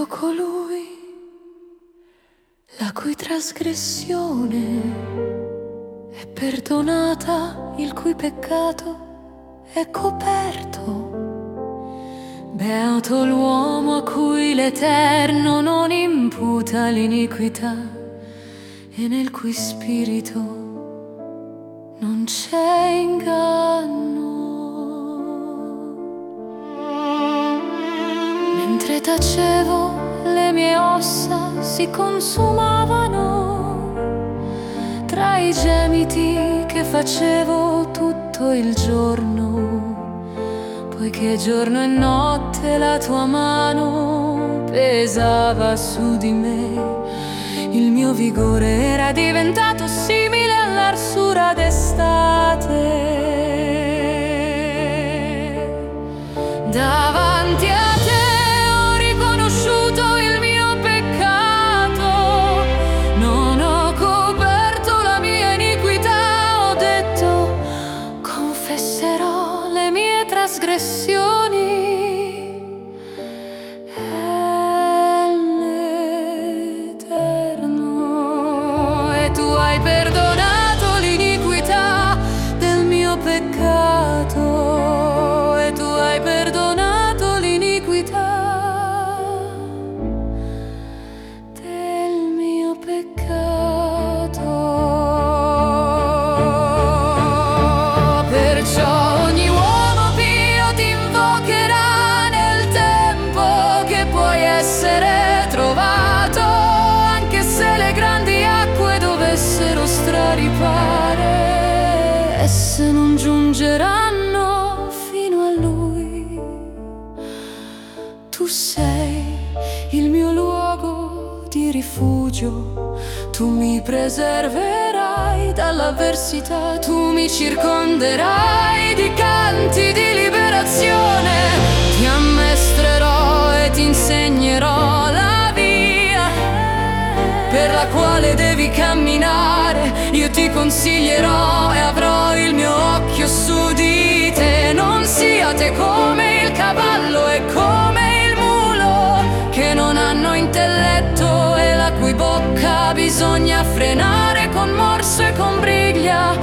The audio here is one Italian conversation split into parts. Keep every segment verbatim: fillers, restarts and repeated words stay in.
Ecco colui la cui trasgressione è perdonata, il cui peccato è coperto. Beato l'uomo a cui l'Eterno non imputa l'iniquità e nel cui spirito non c'è inganno. Mentre tacevo, le mie ossa si consumavano tra i gemiti che facevo tutto il giorno, poiché giorno e notte la tua mano pesava su di me. Il mio vigore era diventato simile all'arsura d'estate. Davanti a te ho riconosciuto il mio peccato, non ho coperto la mia iniquità, ho detto confesserò le mie trasgressioni. Hai perdonato l'iniquità del mio peccato e tu hai perdonato l'iniquità del mio peccato. Perciò ogni uomo pio ti invocherà nel tempo che puoi essere trovato, anche se le grandi acque dovessero straripare, esse non giungeranno fino a lui. Tu sei il mio luogo di rifugio, tu mi preserverai dall'avversità, tu mi circonderai di canti di liberazione, ti ammaestrerò e ti insegnerò la via per la quale devi camminare. Io ti consiglierò e avrò il mio occhio su di te. Non siate come il cavallo e come il mulo, che non hanno intelletto e la cui bocca bisogna frenare con morso e con briglia,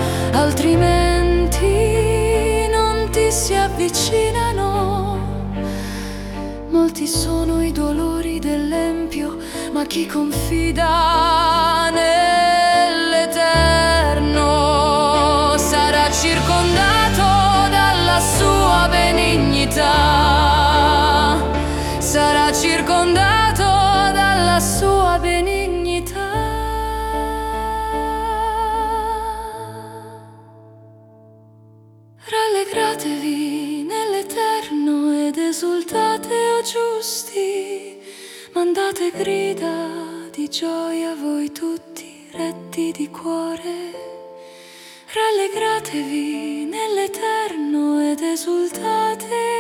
altrimenti non ti si avvicinano. Molti sono i dolori dell'empio, ma chi confida nell'Eterno sarà circondato dalla sua benignità, sarà circondato dalla sua benignità. Rallegratevi nell'Eterno ed esultate, o giusti, mandate grida di gioia voi tutti retti di cuore. Rallegratevi nell'Eterno ed esultate,